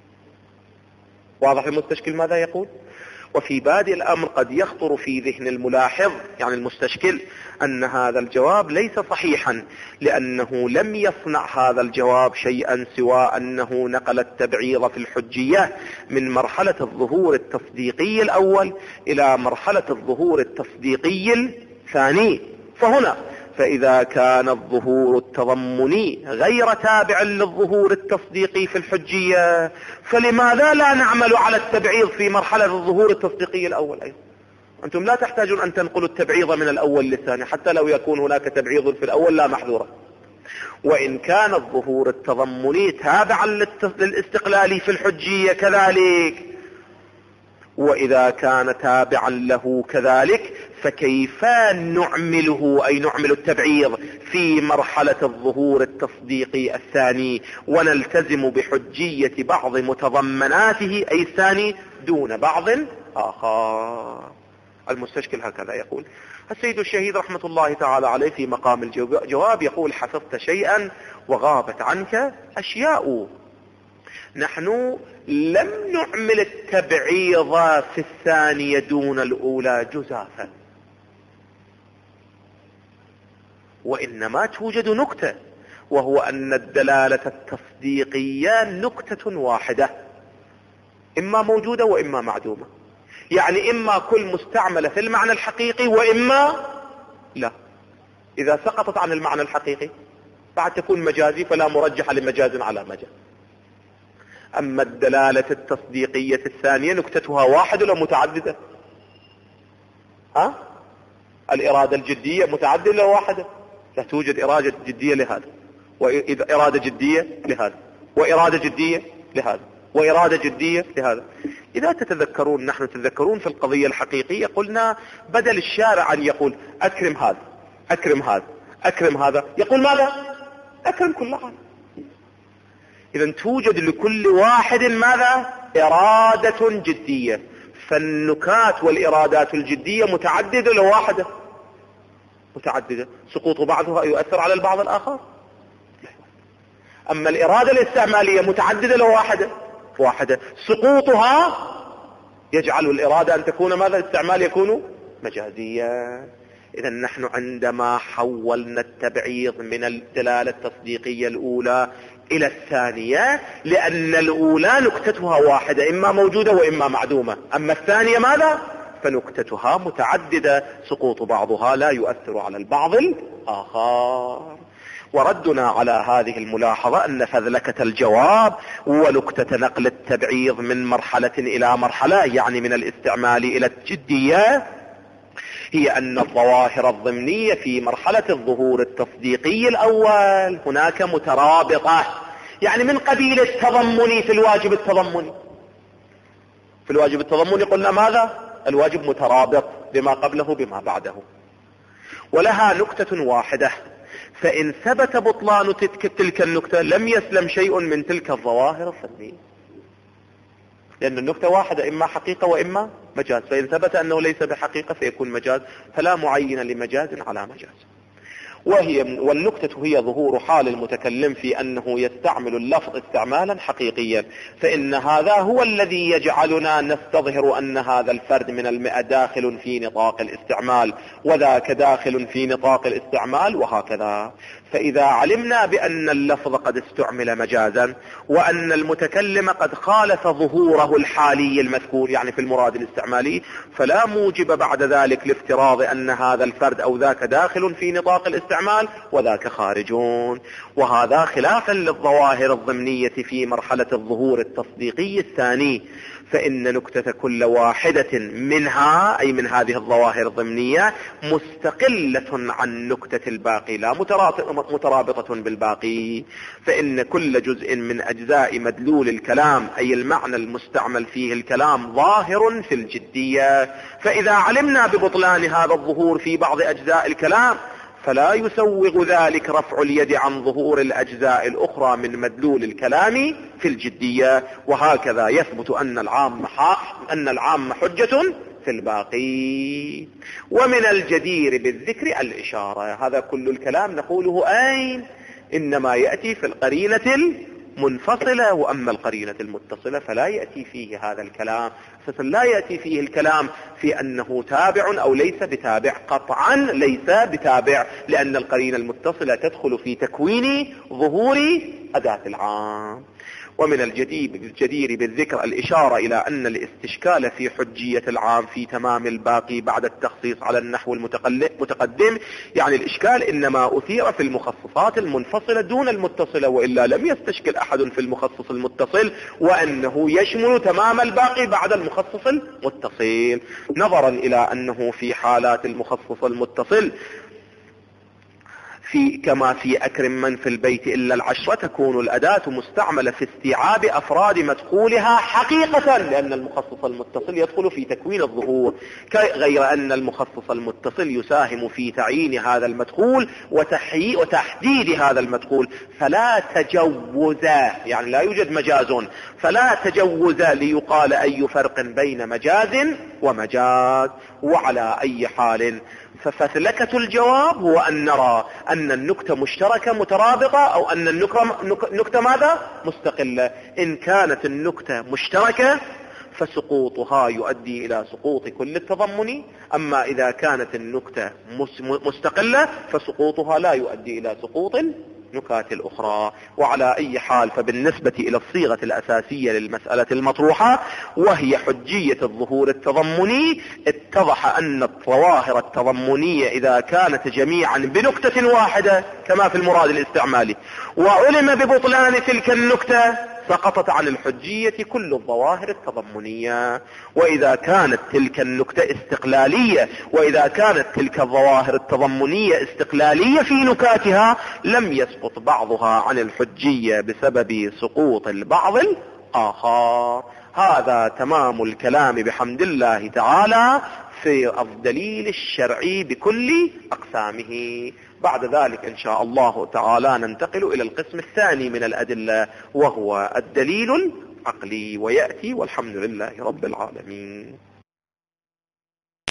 واضح المستشكل ماذا يقول؟ وفي بادئ الأمر قد يخطر في ذهن الملاحظ يعني المستشكل أن هذا الجواب ليس صحيحا، لأنه لم يصنع هذا الجواب شيئا سوى أنه نقل التبعيض في الحجية من مرحلة الظهور التصديقي الأول إلى مرحلة الظهور التصديقي الثاني. فهنا فإذا كان الظهور التضمني غير تابع للظهور التصديقي في الحجية، فلماذا لا نعمل على التبعيض في مرحلة الظهور التصديقي الأول أيضا؟ أنتم لا تحتاجون أن تنقلوا التبعيض من الأول للثاني، حتى لو يكون هناك تبعيض في الأول لا محذورة. وإن كان الظهور التضمني تابعا للاستقلالي في الحجية كذلك، وإذا كان تابعا له كذلك فكيف نعمله، أي نعمل التبعيض في مرحلة الظهور التصديقي الثاني ونلتزم بحجية بعض متضمناته أي الثاني دون بعض آخر. المستشكل هكذا يقول. السيد الشهيد رحمة الله تعالى عليه في مقام الجواب يقول: حفظت شيئا وغابت عنك أشياء. نحن لم نعمل التبعيض في الثانية دون الأولى جزافا، وإنما توجد نكتة، وهو أن الدلالة التصديقية نكتة واحدة، إما موجودة وإما معدومة، يعني إما كل مستعملة في المعنى الحقيقي وإما لا. إذا سقطت عن المعنى الحقيقي بعد تكون مجازي، فلا مرجح لمجاز على مجاز. أما الدلالة التصديقية الثانية نكتتها واحدة ولا متعددة؟ الإرادة الجدية متعددة ولا واحدة؟ لا توجد إرادة جدية لهذا، وإذا إرادة جدية لهذا، وإرادة جدية لهذا، وإرادة جدية لهذا. إذا تتذكرون، نحن تتذكرون في القضية الحقيقية قلنا بدل الشارع أن يقول أكرم هذا أكرم هذا أكرم هذا، يقول ماذا؟ أكرم كل هذا. إذا توجد لكل واحد ماذا؟ إرادة جدية. فالنكات والإرادات الجدية متعددة ولا واحدة؟ متعددة. سقوط بعضها يؤثر على البعض الآخر. أما الإرادة الاستعمالية متعددة ولا واحدة؟ واحدة. سقوطها يجعل الإرادة أن تكون ماذا؟ الاستعمال يكون مجازيا. إذا نحن عندما حولنا التبعيض من الدلالة التصديقية الأولى إلى الثانية، لأن الأولى نكتتها واحدة، إما موجودة وإما معدومة، أما الثانية ماذا؟ فنكتتها متعددة، سقوط بعضها لا يؤثر على البعض الآخر. وردنا على هذه الملاحظة أن فذلكة الجواب ونكتة نقل التبعيض من مرحلة إلى مرحلة، يعني من الاستعمال إلى الجدية، هي أن الظواهر الضمنية في مرحلة الظهور التصديقي الأول هناك مترابطة، يعني من قبيل التضمني في الواجب التضمني. في الواجب التضمني قلنا ماذا؟ الواجب مترابط بما قبله بما بعده، ولها نكتة واحدة، فإن ثبت بطلان تلك النكتة لم يسلم شيء من تلك الظواهر الضمنية، لأن النكتة واحدة، إما حقيقة وإما مجاز، فإن ثبت أنه ليس بحقيقة فيكون مجاز، فلا معين لمجاز على مجاز. والنكتة هي ظهور حال المتكلم في أنه يستعمل اللفظ استعمالا حقيقيا، فإن هذا هو الذي يجعلنا نستظهر أن هذا الفرد من المئة داخل في نطاق الاستعمال، وذاك داخل في نطاق الاستعمال، وهكذا. فإذا علمنا بأن اللفظ قد استعمل مجازا، وأن المتكلم قد خالف ظهوره الحالي المذكور يعني في المراد الاستعمالي، فلا موجب بعد ذلك لافتراض أن هذا الفرد أو ذاك داخل في نطاق الاستعمال وذاك خارجون. وهذا خلافا للظواهر الضمنية في مرحلة الظهور التصديقي الثاني، فإن نكتة كل واحدة منها، أي من هذه الظواهر الضمنية، مستقلة عن نكتة الباقي، لا مترابطة بالباقي. فإن كل جزء من أجزاء مدلول الكلام، أي المعنى المستعمل فيه الكلام، ظاهر في الجدية. فإذا علمنا ببطلان هذا الظهور في بعض أجزاء الكلام، فلا يسوغ ذلك رفع اليد عن ظهور الأجزاء الأخرى من مدلول الكلام في الجدية. وهكذا يثبت أن العام حجة في الباقي. ومن الجدير بالذكر الإشارة. هذا كل الكلام نقوله أين؟ إنما يأتي في القرينة المنفصلة، وأما القرينة المتصلة فلا يأتي فيه هذا الكلام. لا يأتي فيه الكلام في أنه تابع أو ليس بتابع، قطعا ليس بتابع، لأن القرينة المتصلة تدخل في تكوين ظهور أداة العام. ومن الجدير بالذكر الإشارة إلى أن الاستشكال في حجية العام في تمام الباقي بعد التخصيص على النحو المتقدم، يعني الإشكال إنما أثير في المخصصات المنفصلة دون المتصلة، وإلا لم يستشكل أحد في المخصص المتصل، وأنه يشمل تمام الباقي بعد المخصص المتصل، نظرا إلى أنه في حالات المخصص المتصل كما في أكرم من في البيت إلا العشرة تكون الأداة مستعملة في استيعاب أفراد مدخولها حقيقة، لأن المخصص المتصل يدخل في تكوين الظهور، غير أن المخصص المتصل يساهم في تعيين هذا المدخول وتحديد هذا المدخول. فلا تجوز، يعني لا يوجد مجاز، فلا تجوز ليقال أي فرق بين مجاز ومجاز. وعلى أي حال ففسلكة الجواب هو أن نرى أن النكتة مشتركة مترابطة، أو أن النكتة ماذا؟ مستقلة. إن كانت النكتة مشتركة فسقوطها يؤدي إلى سقوط كل التضمن، أما إذا كانت النكتة مستقلة فسقوطها لا يؤدي إلى سقوط النكات الأخرى. وعلى أي حال فبالنسبة إلى الصيغة الأساسية للمسألة المطروحة وهي حجية الظهور التضمني، اتضح أن الظواهر التضمنية إذا كانت جميعا بنكتة واحدة كما في المراد الاستعمالي وعلم ببطلان تلك النكتة سقطت عن الحجية كل الظواهر التضمنية. وإذا كانت تلك النكتة استقلالية، وإذا كانت تلك الظواهر التضمنية استقلالية في نكاتها، لم يسقط بعضها عن الحجية بسبب سقوط البعض الآخر. هذا تمام الكلام بحمد الله تعالى في الدليل الشرعي بكل أقسامه. بعد ذلك إن شاء الله تعالى ننتقل إلى القسم الثاني من الأدلة وهو الدليل العقلي، ويأتي والحمد لله رب العالمين.